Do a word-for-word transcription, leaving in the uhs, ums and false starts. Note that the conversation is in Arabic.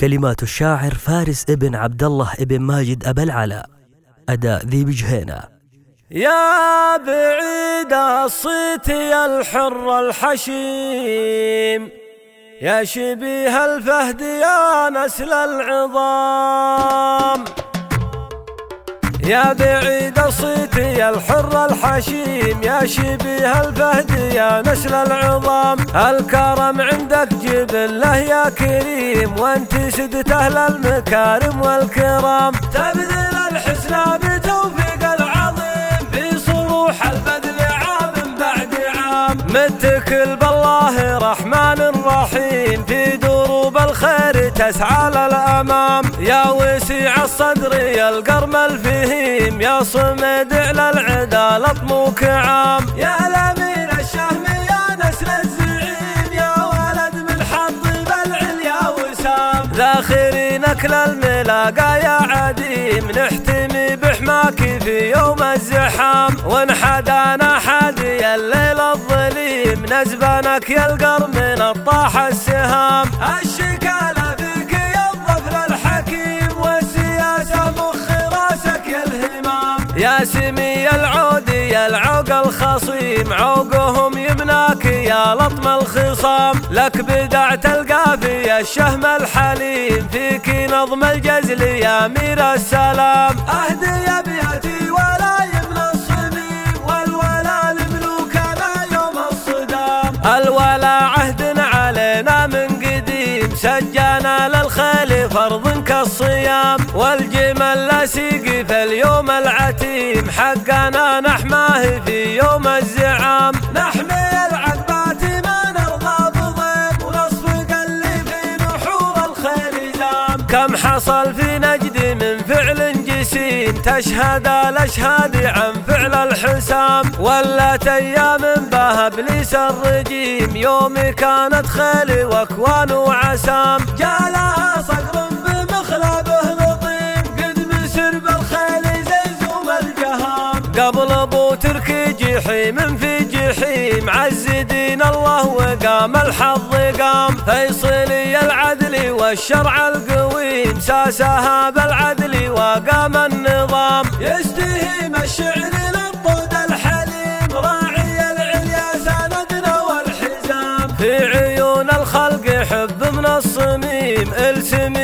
كلمات الشاعر فارس ابن عبد الله ابن ماجد أبا العلا. أداء ذي بجهينة. يا بعيد الصيت يا الحر الحشيم، يا شبيه الفهد يا نسل العظام، يا بعيد الصيت يا الحر الحشيم، يا شبيه الفهد يا نسل العظام. الكرم عندك جبله يا كريم، وانت سدت اهل المكارم والكرام. تبذل الحسنى بتوفيق العظيم، في صروح البذل عام بعد عام. متكل بالله رحمن رحيم، في دروب الخير تسعى للأمام. يا وسيع الصدر يا القرم الفهيم، يا صمد على العدالة طموك عام. يا الأمين الشهم يا نسل الزعيم، يا ولد من حظ بالعليا وسام. ذاخرين أكل الملاقى يا عديم، نحتمي بحماك في يوم الزحام. وانحدانا حادي الليل الظليم، نزبنك يا القرم من الطاح السهام. الشكالة فيك يا الظفر الحكيم، والسياسة مخ راسك يا الهمام. يا سمي العود يا العوق الخصيم، عوقهم يمناك يا لطم الخصام. لك بدعت القافية الشهم الحليم، فيك نظم الجزل يا أمير السلام. أهدي أبياتي ولا يمنى الصميم، والولا لملوكنا يوم الصدام. الولا عهد علينا من قديم، سجانا للخيل فرض كالصيام. والجمل لسيق في اليوم العتيم، حقنا نحماه في يوم الزعام. نحمي العقبات ما نرضى بضيم، ونصفق اللي في نحور الخيل زام. كم حصل في نجد من فعل جسيم، تشهد الأشهاد عن فعل الحسام. ولت أيام بها إبليس الرجيم، يوم كانت خيل واكوان وعسام. جالها صقر بمخلبه نظيم، قد مسر بالخيل زي زوم الجهام. قبل ابو تركي جحيم في جحيم، عز دين الله وقام الحظ قام. فيصلي العدل والشرع القويم، ساسها بالعدل وقام النظام. يستهيم الشعر للطود الحليم، راعي العليا سندنا والحزام. في عيون الخلق حب من الصميم، السمي